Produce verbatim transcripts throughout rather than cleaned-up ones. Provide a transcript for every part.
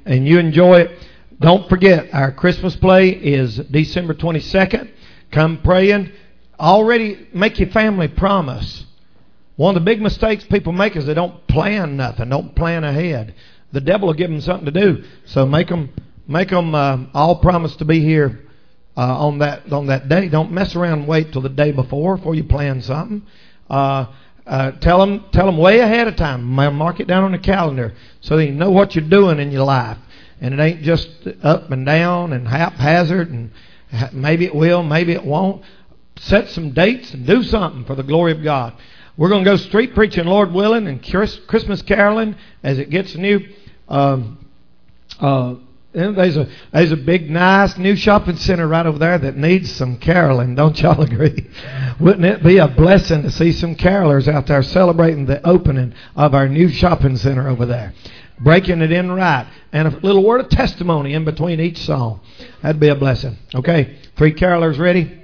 and you enjoy it. Don't forget, our Christmas play is December twenty-second. Come praying. Already make your family promise. One of the big mistakes people make is they don't plan nothing, don't plan ahead. The devil will give them something to do. So make them, make them uh, all promise to be here uh, on that on that day. Don't mess around and wait till the day before before you plan something. Uh, uh, tell them tell them way ahead of time. Mark it down on the calendar so they know what you're doing in your life. And it ain't just up and down and haphazard and maybe it will, maybe it won't. Set some dates and do something for the glory of God. We're going to go street preaching, Lord willing, and Christmas caroling as it gets new. Um, uh, there's a there's a big, nice new shopping center right over there that needs some caroling. Don't y'all agree? Wouldn't it be a blessing to see some carolers out there celebrating the opening of our new shopping center over there? Breaking it in right. And a little word of testimony in between each song. That'd be a blessing. Okay, three carolers ready?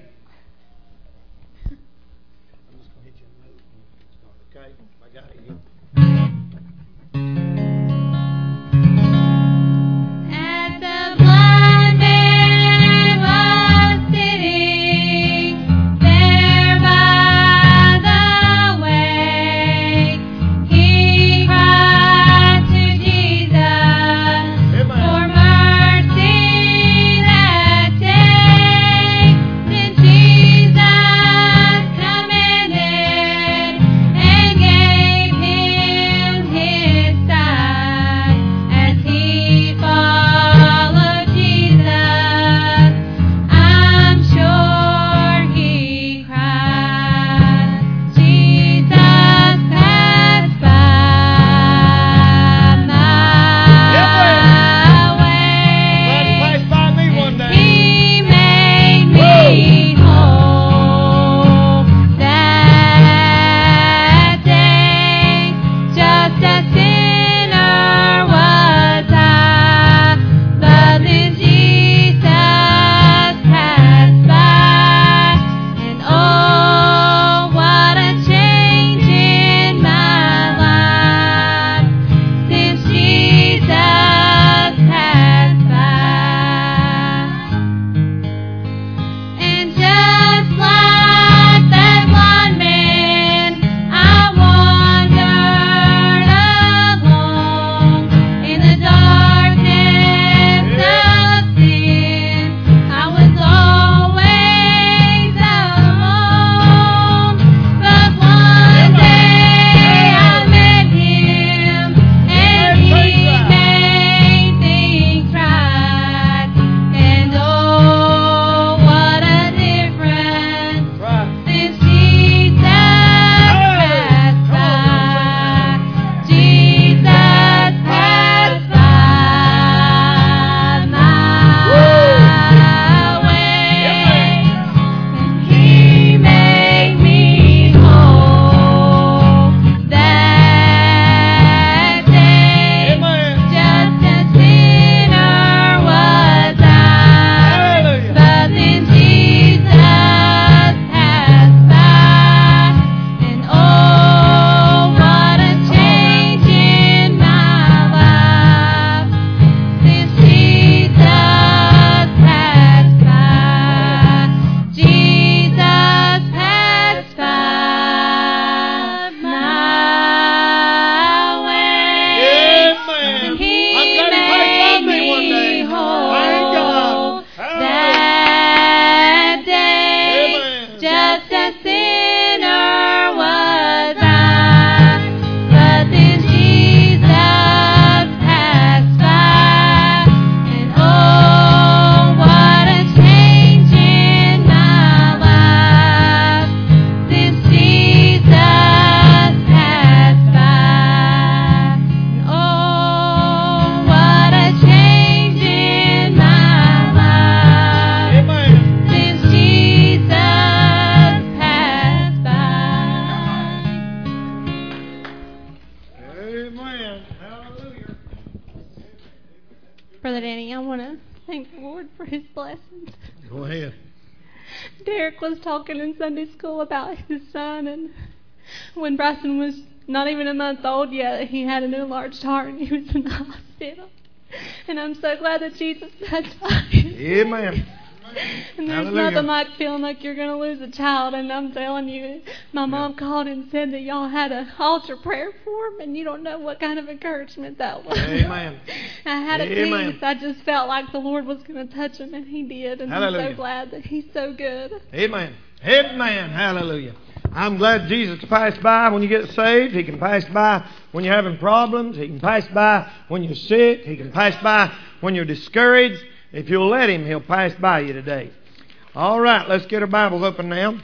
Brother Danny, I want to thank the Lord for his blessings. Go ahead. Derek was talking in Sunday school about his son, and when Bryson was not even a month old yet, he had an enlarged heart and he was in the hospital. And I'm so glad that Jesus baptized. Amen. And there's Hallelujah. nothing like feeling like you're going to lose a child. And I'm telling you, my mom Yeah. called and said that y'all had an altar prayer for him, and you don't know what kind of encouragement that was. Amen. I had a Amen. peace. I just felt like the Lord was going to touch him, and He did. And Hallelujah. I'm so glad that He's so good. Amen. Amen. Hallelujah. I'm glad Jesus can pass by when you get saved. He can pass by when you're having problems. He can pass by when you're sick. He can pass by when you're discouraged. If you'll let Him, He'll pass by you today. All right, let's get our Bibles open now.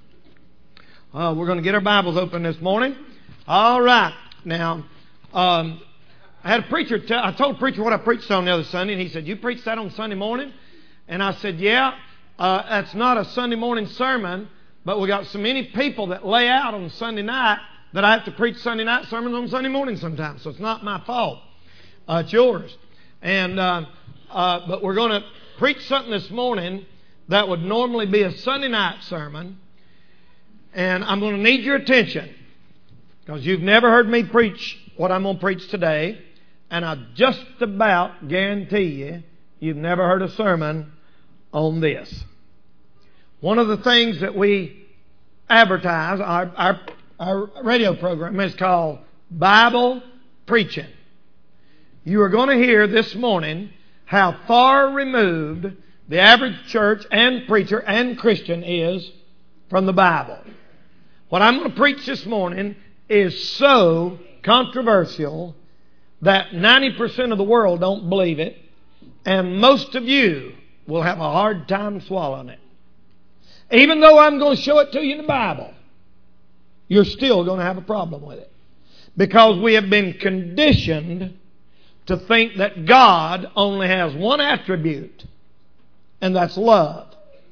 Uh, we're going to get our Bibles open this morning. All right. Now, um, I had a preacher, tell, I told a preacher what I preached on the other Sunday, and he said, "You preached that on Sunday morning?" And I said, "Yeah, uh, that's not a Sunday morning sermon, but we got so many people that lay out on Sunday night that I have to preach Sunday night sermons on Sunday morning sometimes, so it's not my fault. Uh, it's yours." And uh, uh, but we're going to preach something this morning that would normally be a Sunday night sermon, and I'm going to need your attention because you've never heard me preach what I'm going to preach today, and I just about guarantee you you've never heard a sermon on this. One of the things that we advertise, our, our, our radio program is called Bible Preaching. You are going to hear this morning how far removed the average church and preacher and Christian is from the Bible. What I'm going to preach this morning is so controversial that ninety percent of the world don't believe it, and most of you will have a hard time swallowing it. Even though I'm going to show it to you in the Bible, you're still going to have a problem with it. Because we have been conditioned to think that God only has one attribute, and that's love.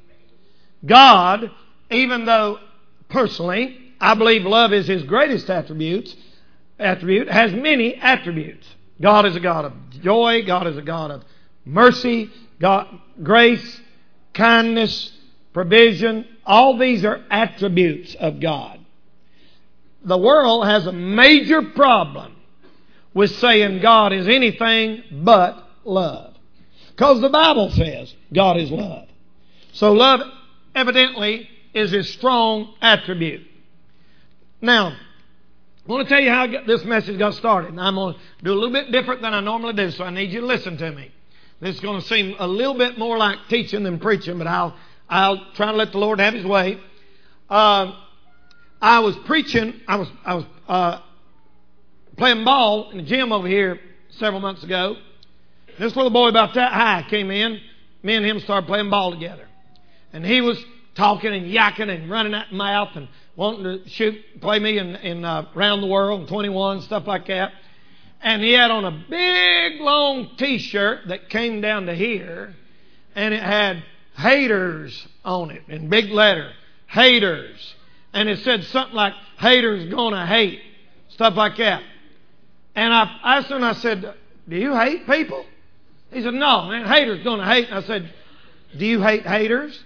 God, even though personally I believe love is His greatest attributes, attribute, has many attributes. God is a God of joy. God is a God of mercy, God, grace, kindness, provision. All these are attributes of God. The world has a major problem with saying God is anything but love. Because the Bible says God is love. So love evidently is His strong attribute. Now, I want to tell you how this message got started. And I'm going to do a little bit different than I normally do, so I need you to listen to me. This is going to seem a little bit more like teaching than preaching, but I'll I'll try to let the Lord have His way. Uh, I was preaching. I was I was uh, playing ball in the gym over here several months ago. This little boy about that high came in. Me and him started playing ball together, and he was talking and yakking and running out the mouth and wanting to shoot, play me in, in uh, around the world and twenty-one, stuff like that. And he had on a big long T-shirt that came down to here, and it had haters on it in big letter, haters. And it said something like, haters gonna hate, stuff like that. And I asked him, I said, do you hate people? He said, no, man, haters gonna hate. And I said, do you hate haters?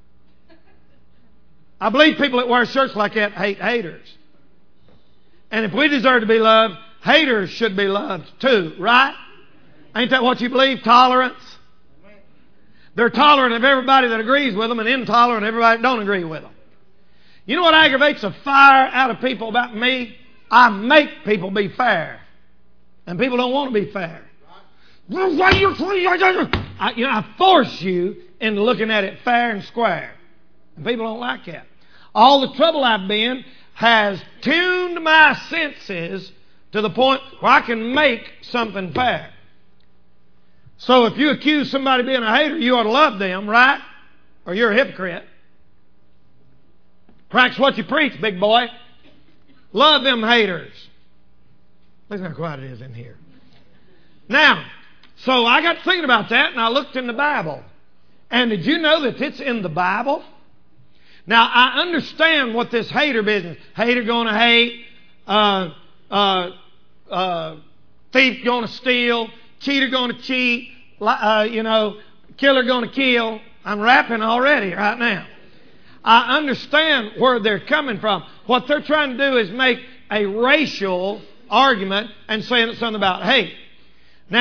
I believe people that wear shirts like that hate haters. And if we deserve to be loved, haters should be loved too, right? Ain't that what you believe? Tolerance? They're tolerant of everybody that agrees with them and intolerant of everybody that don't agree with them. You know what aggravates the fire out of people about me? I make people be fair. And people don't want to be fair. I, you know, I force you into looking at it fair and square. And people don't like that. All the trouble I've been has tuned my senses to the point where I can make something fair. So if you accuse somebody of being a hater, you ought to love them, right? Or you're a hypocrite. Practice what you preach, big boy. Love them haters. Listen how quiet it is in here. Now, so I got thinking about that, and I looked in the Bible. And did you know that it's in the Bible? Now, I understand what this hater business, hater gonna hate, uh, uh, uh, thief gonna steal, cheater gonna cheat, uh, you know, killer gonna kill. I'm rapping already right now. I understand where they're coming from. What they're trying to do is make a racial argument and saying something about hate. Now,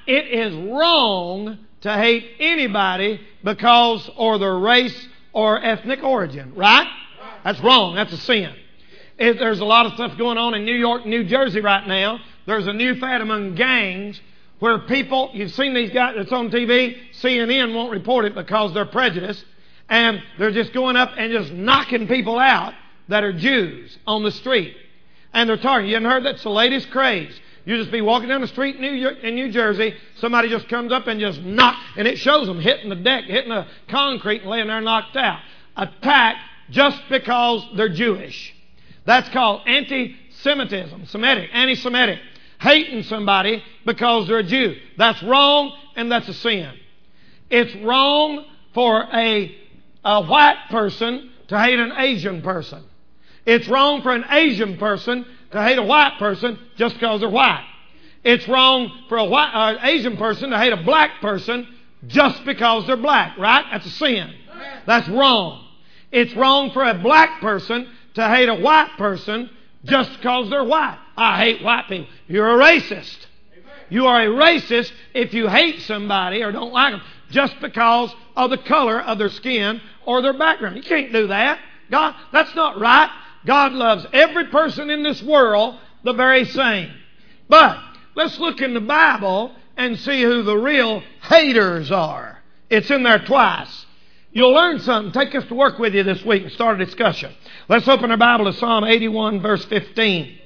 it is wrong to hate anybody because or their race or ethnic origin, right? That's wrong. That's a sin. If there's a lot of stuff going on in New York, New Jersey right now. There's a new fad among gangs where people, you've seen these guys, it's on T V, C N N won't report it because they're prejudiced, and they're just going up and just knocking people out that are Jews on the street. And they're targeting. You haven't heard that's the latest craze. You just be walking down the street in New, York, in New Jersey, somebody just comes up and just knock, and it shows them hitting the deck, hitting the concrete and laying there knocked out. Attack just because they're Jewish. That's called anti-Semitism, Semitic, anti-Semitic. Hating somebody because they're a Jew. That's wrong, and that's a sin. It's wrong for a, a white person to hate an Asian person. It's wrong for an Asian person to hate a white person just because they're white. It's wrong for a white, uh, Asian person to hate a black person just because they're black, right? That's a sin. That's wrong. It's wrong for a black person to hate a white person just because they're white. I hate white people. You're a racist. You are a racist if you hate somebody or don't like them just because of the color of their skin or their background. You can't do that. God, that's not right. God loves every person in this world the very same. But let's look in the Bible and see who the real haters are. It's in there twice. You'll learn something. Take us to work with you this week and start a discussion. Let's open our Bible to Psalm eighty-one, verse fifteen.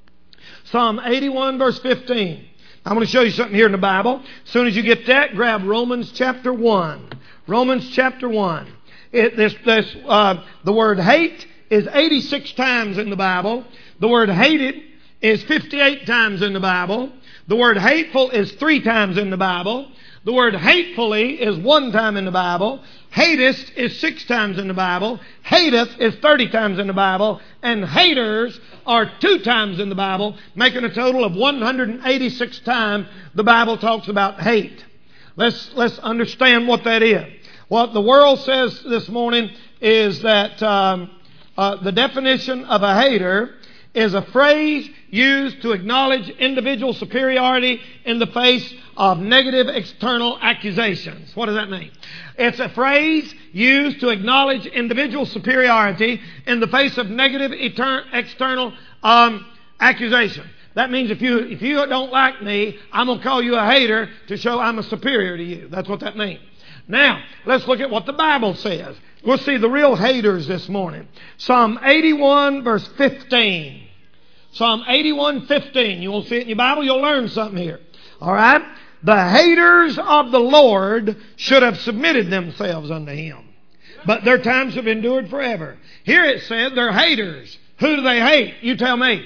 Psalm eighty-one, verse fifteen. I'm going to show you something here in the Bible. As soon as you get that, grab Romans chapter one. Romans chapter one. It, this, this, uh, the word hate is eighty-six times in the Bible. The word hated is fifty-eight times in the Bible. The word hateful is three times in the Bible. The word hatefully is one time in the Bible. Hatest is six times in the Bible. Hateth is thirty times in the Bible. And haters are two times in the Bible, making a total of one hundred eighty-six times the Bible talks about hate. Let's, let's understand what that is. What the world says this morning is that um, uh, the definition of a hater is a phrase used to acknowledge individual superiority in the face of negative external accusations. What does that mean? It's a phrase used to acknowledge individual superiority in the face of negative etern- external um, accusation. That means if you if you don't like me, I'm going to call you a hater to show I'm a superior to you. That's what that means. Now, let's look at what the Bible says. We'll see the real haters this morning. Psalm eighty-one, verse fifteen. Psalm eighty-one, fifteen. You will see it in your Bible. You'll learn something here. All right? The haters of the Lord should have submitted themselves unto Him. But their times have endured forever. Here it said they're haters. Who do they hate? You tell me.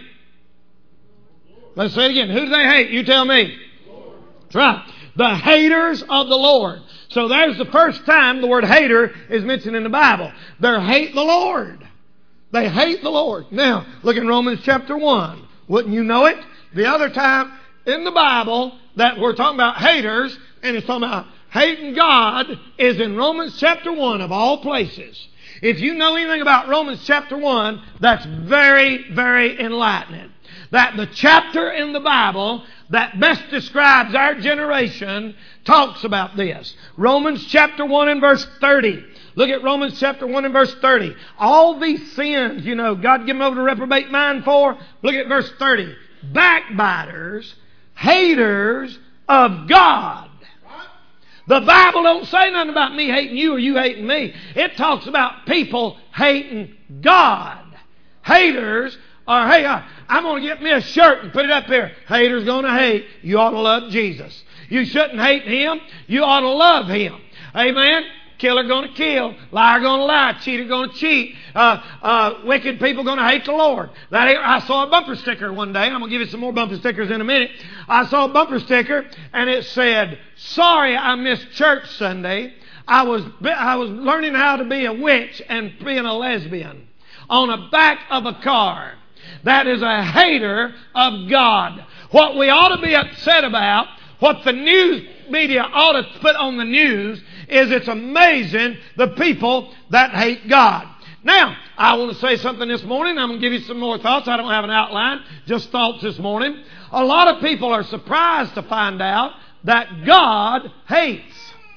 Let's say it again. Who do they hate? You tell me. That's right. The haters of the Lord. So there's the first time the word hater is mentioned in the Bible. They hate the Lord. They hate the Lord. Now, look in Romans chapter one. Wouldn't you know it? The other time in the Bible that we're talking about haters, and it's talking about hating God, is in Romans chapter one of all places. If you know anything about Romans chapter one, that's very, very enlightening. That the chapter in the Bible that best describes our generation talks about this. Romans chapter one and verse thirty. Look at Romans chapter one and verse thirty. All these sins, you know, God give them over to reprobate mind for. Look at verse thirty. Backbiters, haters of God. The Bible don't say nothing about me hating you or you hating me. It talks about people hating God. Haters are, hey, I'm going to get me a shirt and put it up here. Haters going to hate. You ought to love Jesus. You shouldn't hate Him. You ought to love Him. Amen? Killer going to kill. Liar going to lie. Cheater going to cheat. Uh, uh, wicked people going to hate the Lord. That ain't, I saw a bumper sticker one day. I'm going to give you some more bumper stickers in a minute. I saw a bumper sticker and it said, "Sorry I missed church Sunday. I was I was learning how to be a witch and being a lesbian." On the back of a car. That is a hater of God. What we ought to be upset about, what the news media ought to put on the news, is it's amazing the people that hate God. Now, I want to say something this morning. I'm going to give you some more thoughts. I don't have an outline, just thoughts this morning. A lot of people are surprised to find out that God hates.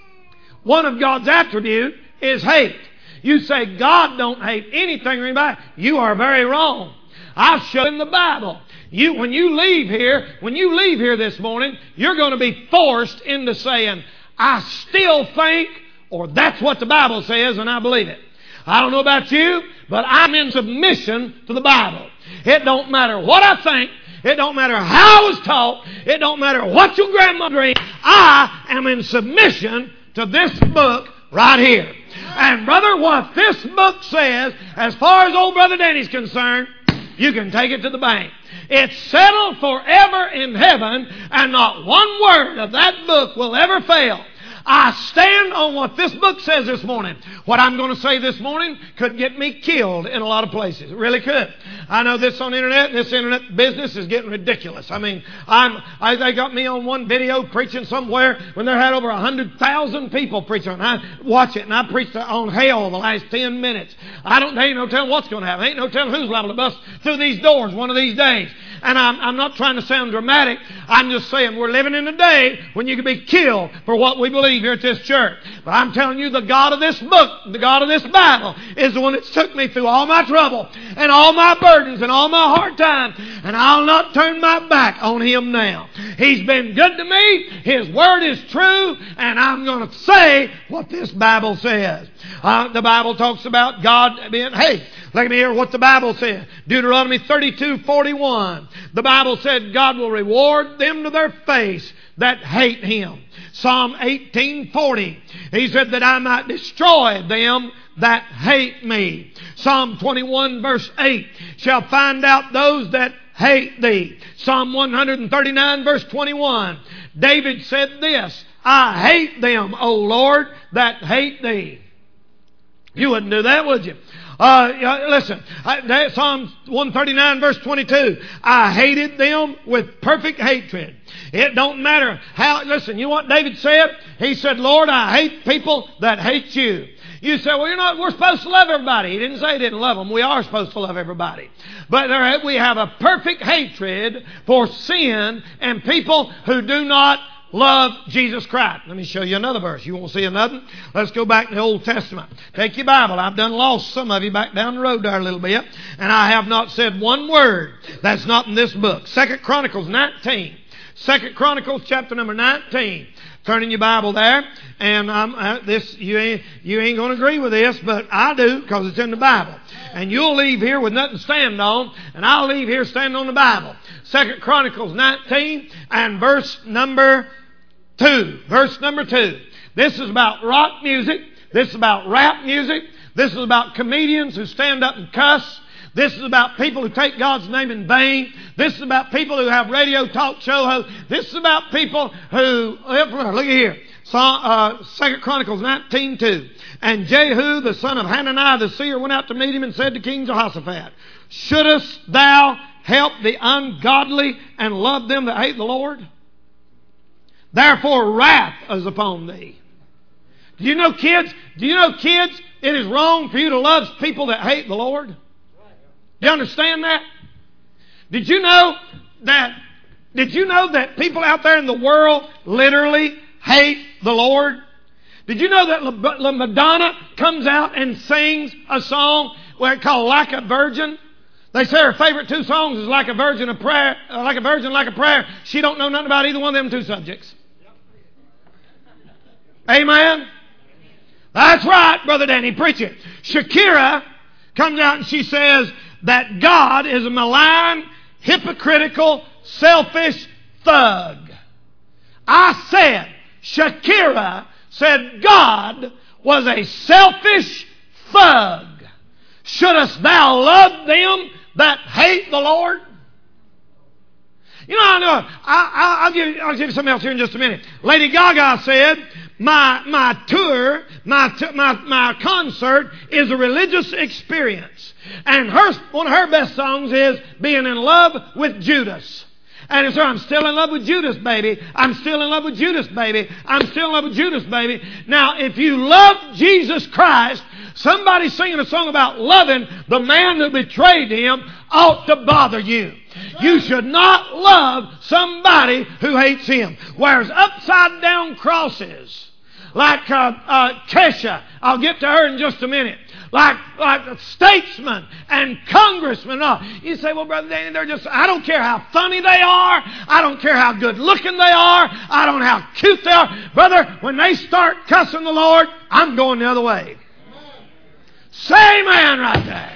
One of God's attributes is hate. You say God don't hate anything or anybody. You are very wrong. I'll show in the Bible. You, when you leave here, when you leave here this morning, you're going to be forced into saying, I still think, or that's what the Bible says, and I believe it. I don't know about you, but I'm in submission to the Bible. It don't matter what I think. It don't matter how I was taught. It don't matter what your grandmother dreamed. I am in submission to this book right here. And brother, what this book says, as far as old brother Danny's concerned, you can take it to the bank. It's settled forever in heaven, and not one word of that book will ever fail. I stand on what this book says this morning. What I'm going to say this morning could get me killed in a lot of places. It really could. I know this on the internet, and this internet business is getting ridiculous. I mean, I'm, I, they got me on one video preaching somewhere when they had over one hundred thousand people preaching. And I watch it, and I preached on hell the last ten minutes. I don't, there ain't no telling what's going to happen. Ain't no telling who's liable to bust through these doors one of these days. And I'm, I'm not trying to sound dramatic. I'm just saying we're living in a day when you can be killed for what we believe here at this church. But I'm telling you, the God of this book, the God of this Bible, is the one that took me through all my trouble and all my burdens and all my hard times. And I'll not turn my back on Him now. He's been good to me. His Word is true. And I'm going to say what this Bible says. Uh, the Bible talks about God being, hey, let me hear what the Bible says. Deuteronomy thirty-two forty-one. The Bible said God will reward them to their face that hate Him. Psalm eighteen forty. He said that I might destroy them that hate me. Psalm twenty-one verse eight. Shall find out those that hate thee. Psalm one thirty-nine verse twenty-one. David said this, I hate them, O Lord, that hate thee. You wouldn't do that, would you? Uh, listen, I, Psalm one thirty-nine verse twenty-two. I hated them with perfect hatred. It don't matter how, listen, you know what David said? He said, Lord, I hate people that hate you. You say, well, you're not, we're supposed to love everybody. He didn't say he didn't love them. We are supposed to love everybody. But there, we have a perfect hatred for sin and people who do not love Jesus Christ. Let me show you another verse. You won't see another? Let's go back to the Old Testament. Take your Bible. I've done lost some of you back down the road there a little bit. And I have not said one word that's not in this book. Second Chronicles nineteen. Second Chronicles chapter number nineteen. Turn in your Bible there. And um, uh, this you ain't, you ain't going to agree with this, but I do because it's in the Bible. And you'll leave here with nothing to stand on, and I'll leave here standing on the Bible. Second Chronicles nineteen and verse number two. Verse number two. This is about rock music. This is about rap music. This is about comedians who stand up and cuss. This is about people who take God's name in vain. This is about people who have radio talk show hosts. This is about people who, look at here, uh, Second Chronicles nineteen two. And Jehu, the son of Hananiah the seer, went out to meet him and said to King Jehoshaphat, shouldest thou help the ungodly and love them that hate the Lord? Therefore wrath is upon thee. Do you know, kids? Do you know, kids, it is wrong for you to love people that hate the Lord? Do you understand that? Did you know that, did you know that people out there in the world literally hate the Lord? Did you know that La, La Madonna comes out and sings a song where it's called Like a Virgin? They say her favorite two songs is Like a Virgin, a prayer, uh, Like a Virgin, Like a Prayer. She don't know nothing about either one of them two subjects. Amen? That's right, Brother Danny, preach it. Shakira comes out and she says that God is a malign, hypocritical, selfish thug. I said, Shakira said God was a selfish thug. Shouldest thou love them that hate the Lord? You know, I know. I, I, I'll give you, I'll give you something else here in just a minute. Lady Gaga said, "My my tour, my my my concert is a religious experience, and her one of her best songs is being in love with Judas." And it's her, I'm still in love with Judas, baby. I'm still in love with Judas, baby. I'm still in love with Judas, baby. Now, if you love Jesus Christ, somebody singing a song about loving the man who betrayed him ought to bother you. You should not love somebody who hates Him. Wears upside down crosses. Like uh, uh, Kesha. I'll get to her in just a minute. Like, like statesmen and congressmen. Uh, you say, well, Brother Danny, they're just, I don't care how funny they are. I don't care how good looking they are. I don't know how cute they are. Brother, when they start cussing the Lord, I'm going the other way. Say amen right there.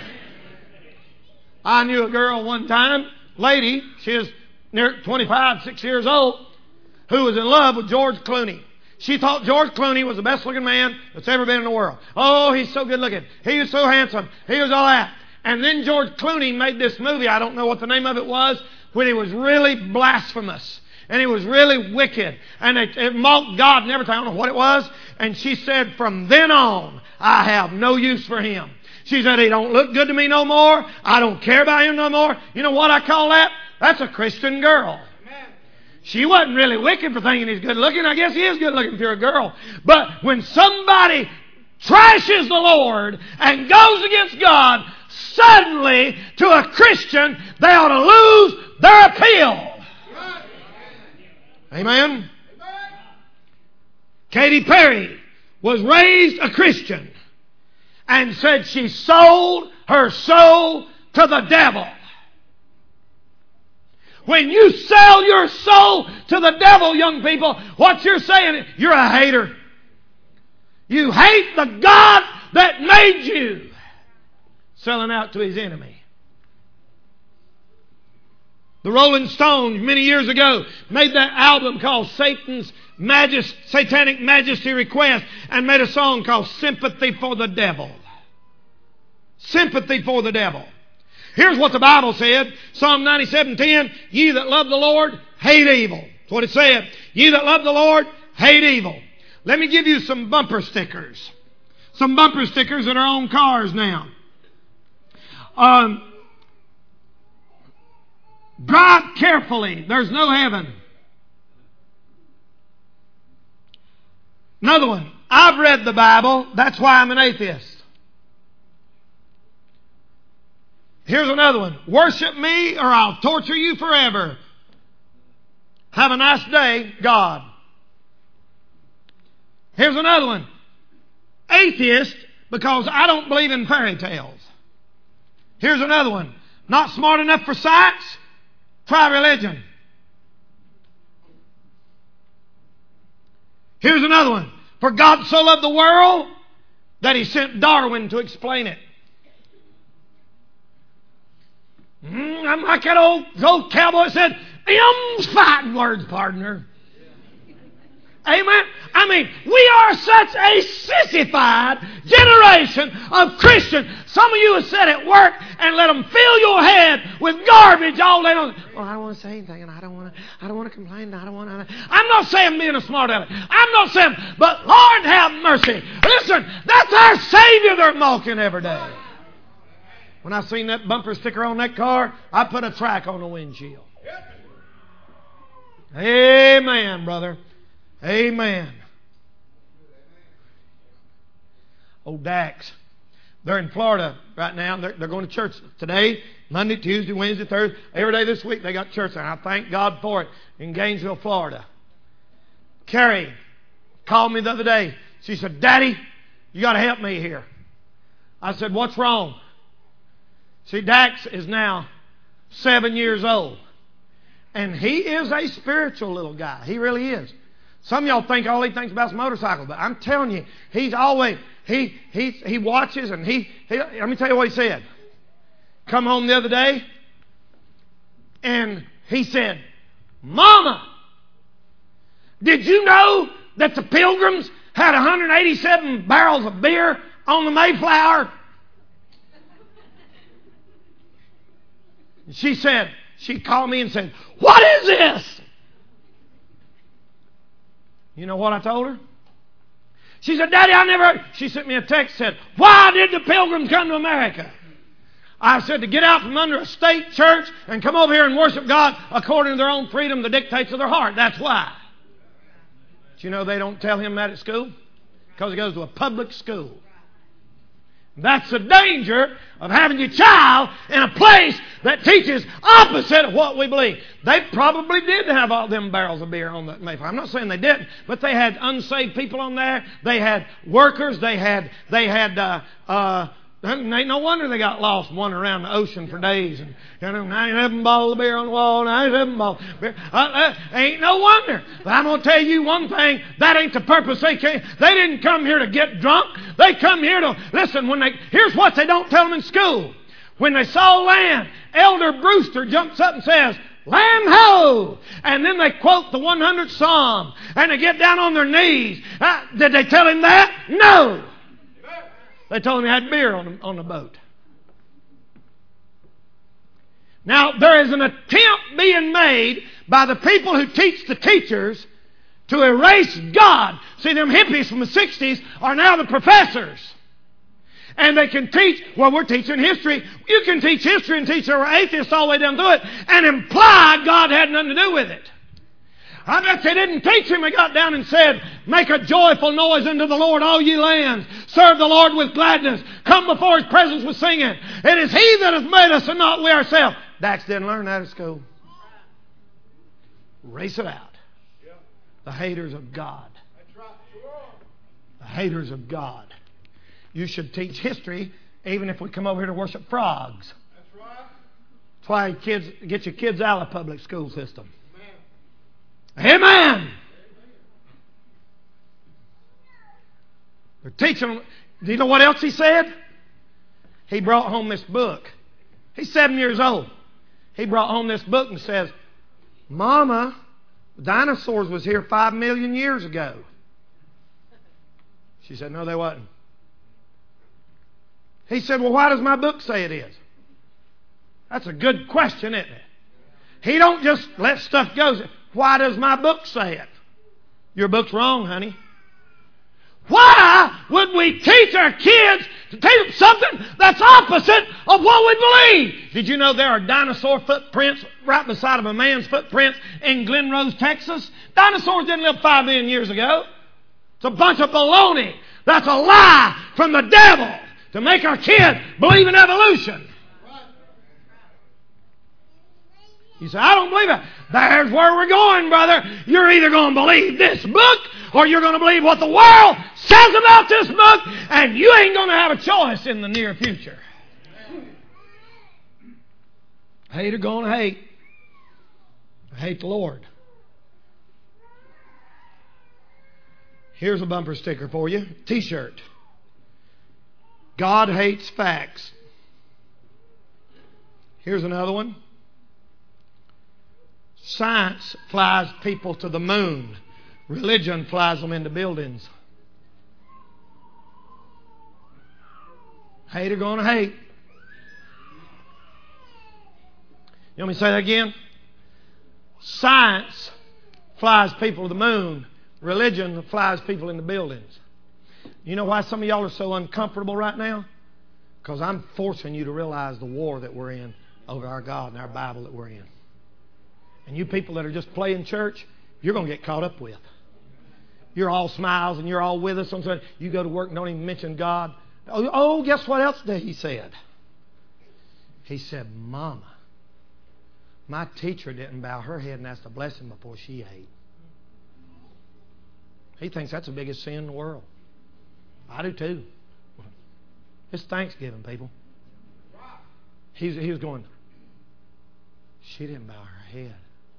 I knew a girl one time, lady, she was near twenty-five, six years old, who was in love with George Clooney. She thought George Clooney was the best looking man that's ever been in the world. Oh, he's so good looking. He was so handsome. He was all that. And then George Clooney made this movie, I don't know what the name of it was, when he was really blasphemous. And he was really wicked. And it, it mocked God and everything. I don't know what it was. And she said, from then on, I have no use for him. She said, he don't look good to me no more. I don't care about him no more. You know what I call that? That's a Christian girl. She wasn't really wicked for thinking he's good looking. I guess he is good looking if you're a girl. But when somebody trashes the Lord and goes against God, suddenly to a Christian, they ought to lose their appeal. Amen? Katy Perry was raised a Christian and said she sold her soul to the devil. When you sell your soul to the devil, young people, what you're saying, you're a hater. You hate the God that made you. Selling out to His enemy. The Rolling Stones, many years ago, made that album called Satan's Majest, Satanic Majesty Request and made a song called Sympathy for the Devil. Sympathy for the devil. Here's what the Bible said. Psalm ninety-seven ten. Ye that love the Lord, hate evil. That's what it said. Ye that love the Lord, hate evil. Let me give you some bumper stickers. Some bumper stickers that are on cars now. Um, drive carefully. There's no heaven. Another one. I've read the Bible. That's why I'm an atheist. Here's another one. Worship me or I'll torture you forever. Have a nice day, God. Here's another one. Atheist because I don't believe in fairy tales. Here's another one. Not smart enough for science? Try religion. Here's another one. For God so loved the world that He sent Darwin to explain it. Mm, I'm like that old, old cowboy said, M's fighting words, partner. Amen? I mean, we are such a sissified generation of Christians. Some of you have sat at work and let them fill your head with garbage all day long. Well, I don't want to say anything, and I don't want to. I don't want to complain. I don't want to. I'm not saying being a smart aleck. I'm not saying, but Lord have mercy. Listen, that's our Savior they're mocking every day. When I seen that bumper sticker on that car, I put a track on the windshield. Amen, brother. Amen. Oh, Dax. They're in Florida right now. They're, they're going to church today, Monday, Tuesday, Wednesday, Thursday. Every day this week they got church there. I thank God for it in Gainesville, Florida. Carrie called me the other day. She said, Daddy, you got to help me here. I said, what's wrong? See, Dax is now seven years old. And he is a spiritual little guy. He really is. Some of y'all think all he thinks about is motorcycles. But I'm telling you, he's always, he he he watches and he, he, let me tell you what he said. Come home the other day and he said, Mama, did you know that the Pilgrims had one hundred eighty-seven barrels of beer on the Mayflower? She said, she called me and said, what is this? You know what I told her? She said, Daddy, I never... She sent me a text said, why did the Pilgrims come to America? I said, to get out from under a state church and come over here and worship God according to their own freedom, the dictates of their heart. That's why. But you know they don't tell him that at school? Because he goes to a public school. That's the danger of having your child in a place that teaches opposite of what we believe. They probably did have all them barrels of beer on that Mayflower. I'm not saying they didn't, but they had unsaved people on there. They had workers. They had they had uh, uh, ain't no wonder they got lost and wandering around the ocean for days. And you know, ninety-seven bottles of beer on the wall, ninety-seven bottles of beer. Uh, uh, ain't no wonder. But I'm going to tell you one thing. That ain't the purpose they came. They didn't come here to get drunk. They come here to, listen, when they, here's what they don't tell them in school. When they saw land, Elder Brewster jumps up and says, "Land ho!" And then they quote the one hundredth Psalm. And they get down on their knees. Uh, did they tell him that? No. They told him he had beer on the, on the boat. Now, there is an attempt being made by the people who teach the teachers to erase God. See, them hippies from the sixties are now the professors. And they can teach, well, we're teaching history. You can teach history and teach over atheists all the way down through it and imply God had nothing to do with it. I bet they didn't teach him. They got down and said, "Make a joyful noise unto the Lord, all ye lands. Serve the Lord with gladness. Come before His presence with singing. It is He that has made us and not we ourselves." Dax didn't learn that at school. Erase it out. The haters of God. The haters of God. You should teach history even if we come over here to worship frogs. That's why kids get your kids out of the public school system. Amen. They're teaching them. Do you know what else he said? He brought home this book. He's seven years old. He brought home this book and says, "Mama, dinosaurs was here five million years ago." She said, "No, they wasn't." He said, "Well, why does my book say it is?" That's a good question, isn't it? He don't just let stuff go. Why does my book say it? Your book's wrong, honey. Why would we teach our kids to teach them something that's opposite of what we believe? Did you know there are dinosaur footprints right beside of a man's footprints in Glen Rose, Texas? Dinosaurs didn't live five million years ago. It's a bunch of baloney. That's a lie from the devil to make our kids believe in evolution. You say, "I don't believe it." There's where we're going, brother. You're either going to believe this book or you're going to believe what the world says about this book, and you ain't going to have a choice in the near future. Hate are going to hate. Hate the Lord. Here's a bumper sticker for you. T-shirt. God hates facts. Here's another one. Science flies people to the moon. Religion flies them into buildings. Hate are going to hate. You want me to say that again? Science flies people to the moon. Religion flies people into buildings. You know why some of y'all are so uncomfortable right now? Because I'm forcing you to realize the war that we're in over our God and our Bible that we're in. And you people that are just playing church, you're going to get caught up with. You're all smiles and you're all with us. You go to work and don't even mention God. Oh, oh guess what else did he said? He said, "Mama, my teacher didn't bow her head and ask to bless him before she ate." He thinks that's the biggest sin in the world. I do too. It's Thanksgiving, people. He's, he was going, "She didn't bow her head."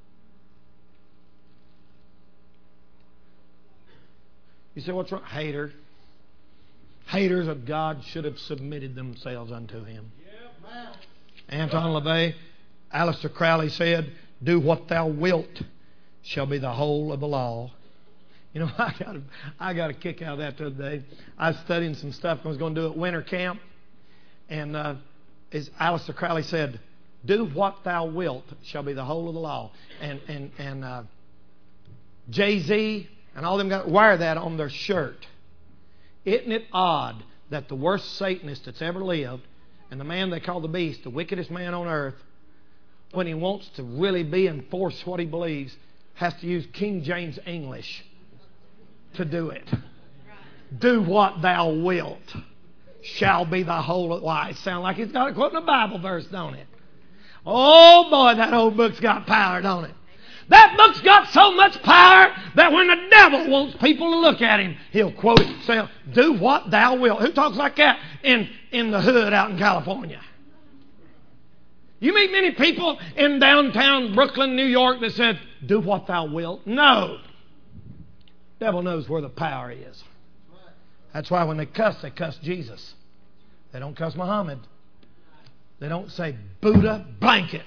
You say, "What's wrong?" Hater. Haters of God should have submitted themselves unto Him. Yeah, Anton LaVey, Aleister Crowley said, "Do what thou wilt shall be the whole of the law." You know, I got a, I got a kick out of that the other day. I was studying some stuff I was going to do at winter camp. And uh, as Aleister Crowley said, "Do what thou wilt shall be the whole of the law." And, and, and uh, Jay-Z and all them got wear that on their shirt. Isn't it odd that the worst Satanist that's ever lived and the man they call the beast, the wickedest man on earth, when he wants to really be and force what he believes, has to use King James English to do it. "Do what thou wilt shall be thy whole. Why, it sounds like it's got a quote in a Bible verse, don't it? Oh boy, that old book's got power, don't it? That book's got so much power that when the devil wants people to look at him, he'll quote it and say, do what thou wilt. Who talks like that in, in the hood out in California? You meet many people in downtown Brooklyn, New York that said, do what thou wilt. No. The devil knows where the power is. That's why when they cuss, they cuss Jesus. They don't cuss Muhammad. They don't say Buddha blanket.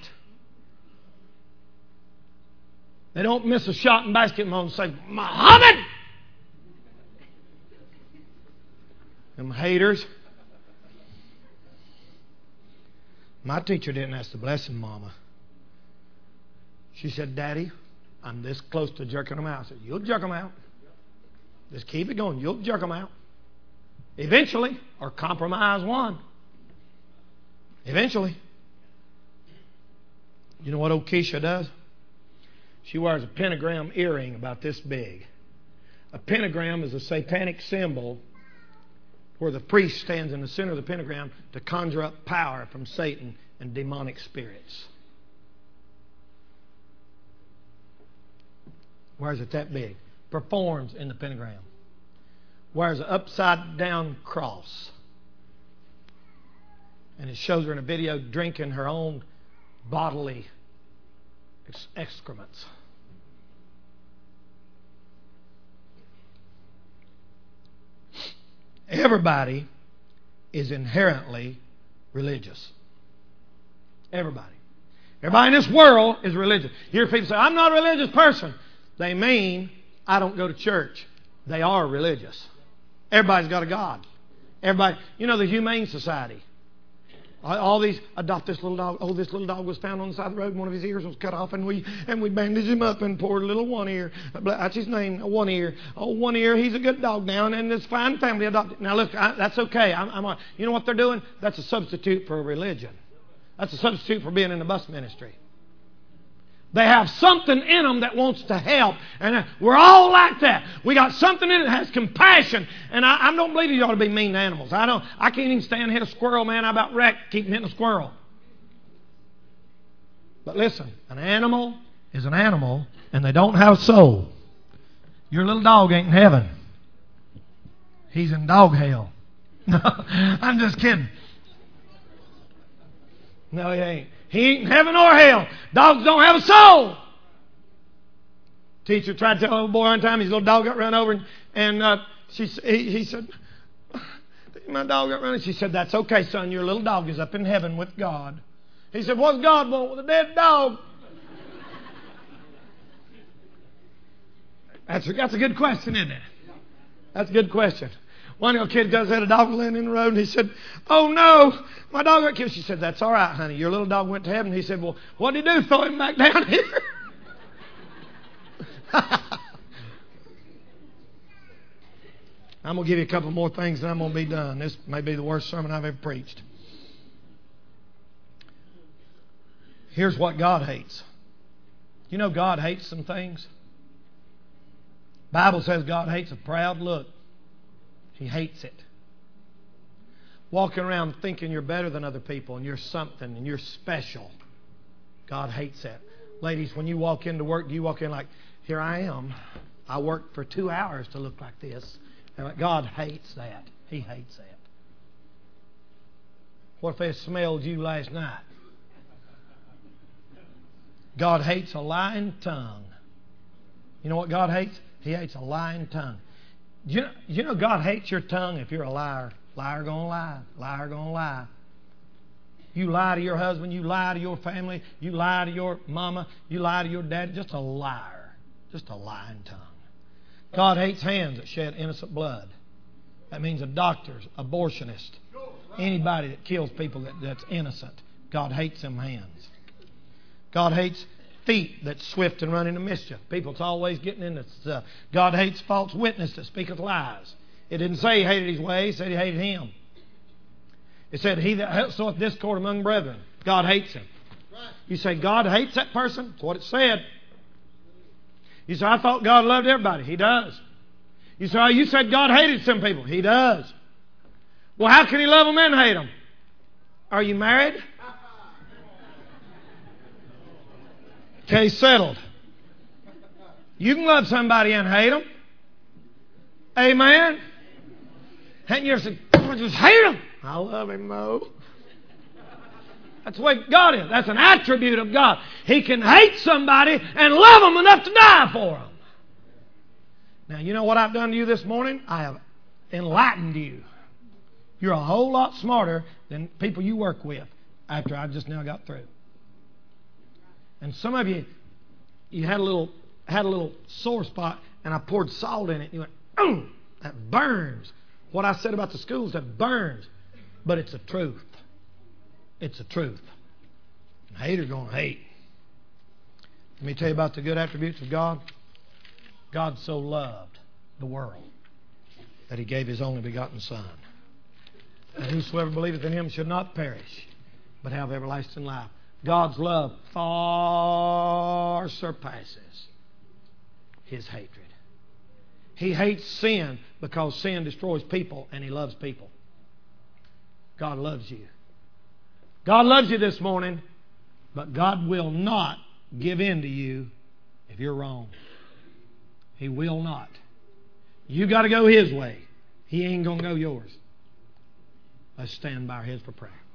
They don't miss a shot in basketball and say Muhammad. Them haters. My teacher didn't ask the blessing, Mama. She said, Daddy, I'm this close to jerking them out. I said, you'll jerk them out. Just keep it going. You'll jerk them out. Eventually, or compromise one. Eventually. You know what old Keisha does? She wears a pentagram earring about this big. A pentagram is a satanic symbol where the priest stands in the center of the pentagram to conjure up power from Satan and demonic spirits. Wears it that big. Performs in the pentagram. Wears an upside down cross. And it shows her in a video drinking her own bodily excrements. Everybody is inherently religious. Everybody. Everybody in this world is religious. You hear people say, I'm not a religious person. They mean, I don't go to church. They are religious. Everybody's got a God. Everybody, you know the Humane Society. All these, adopt this little dog. Oh, this little dog was found on the side of the road and one of his ears was cut off and we and we bandaged him up and poured a little one ear. That's his name, one ear. Oh, one ear, he's a good dog now and, and this fine family adopted. Now look, I, that's okay. I'm, I'm a, you know what they're doing? That's a substitute for a religion. That's a substitute for being in the bus ministry. They have something in them that wants to help. And we're all like that. We got something in it that has compassion. And I, I don't believe you ought to be mean to animals. I don't. I can't even stand to hit a squirrel, man. I about wrecked keeping hitting a squirrel. But listen, an animal is an animal and they don't have a soul. Your little dog ain't in heaven. He's in dog hell. No, I'm just kidding. No, he ain't. He ain't in heaven or hell. Dogs don't have a soul. Teacher tried to tell a little boy one time, his little dog got run over, and, and uh, she, he, he said, my dog got run over. She said, that's okay, son. Your little dog is up in heaven with God. He said, what's God want with a dead dog? That's a, that's a good question, isn't it? That's a good question. One little kid goes, had a dog laying in the road, and he said, oh no, my dog got killed. She said, that's all right, honey. Your little dog went to heaven. He said, well, what did he do? Throw him back down here? I'm going to give you a couple more things, and I'm going to be done. This may be the worst sermon I've ever preached. Here's what God hates. You know God hates some things? The Bible says God hates a proud look. He hates it. Walking around thinking you're better than other people and you're something and you're special. God hates that. Ladies, when you walk into work, do you walk in like, here I am. I worked for two hours to look like this. And God hates that. He hates that. What if they smelled you last night? God hates a lying tongue. You know what God hates? He hates a lying tongue. You know, you know God hates your tongue if you're a liar. Liar gonna lie. Liar gonna lie. You lie to your husband. You lie to your family. You lie to your mama. You lie to your dad. Just a liar. Just a lying tongue. God hates hands that shed innocent blood. That means a doctor's, abortionist, anybody that kills people that, that's innocent. God hates them hands. God hates feet that's swift and run into mischief. People's always getting into stuff. God hates false witness that speaketh lies. It didn't say he hated his ways, it said he hated him. It said, he that soweth discord among brethren, God hates him. You say, God hates that person? That's what it said. You say, I thought God loved everybody. He does. You say, oh, you said God hated some people. He does. Well, how can He love them and hate them? Are you married? Okay, settled. You can love somebody and hate them. Amen? Haven't you ever said, I just hate him? I love him, Mo. That's the way God is. That's an attribute of God. He can hate somebody and love them enough to die for them. Now, you know what I've done to you this morning? I have enlightened you. You're a whole lot smarter than people you work with after I just now got through. And some of you, you had a little had a little sore spot, and I poured salt in it, and you went, oh, that burns. What I said about the schools, that burns. But it's the truth. It's the truth. A hater's going to hate. Let me tell you about the good attributes of God. God so loved the world that He gave His only begotten Son. And whosoever believeth in Him should not perish, but have everlasting life. God's love far surpasses His hatred. He hates sin because sin destroys people, and He loves people. God loves you. God loves you this morning, but God will not give in to you if you're wrong. He will not. You got to go His way. He ain't going to go yours. Let's stand by our heads for prayer.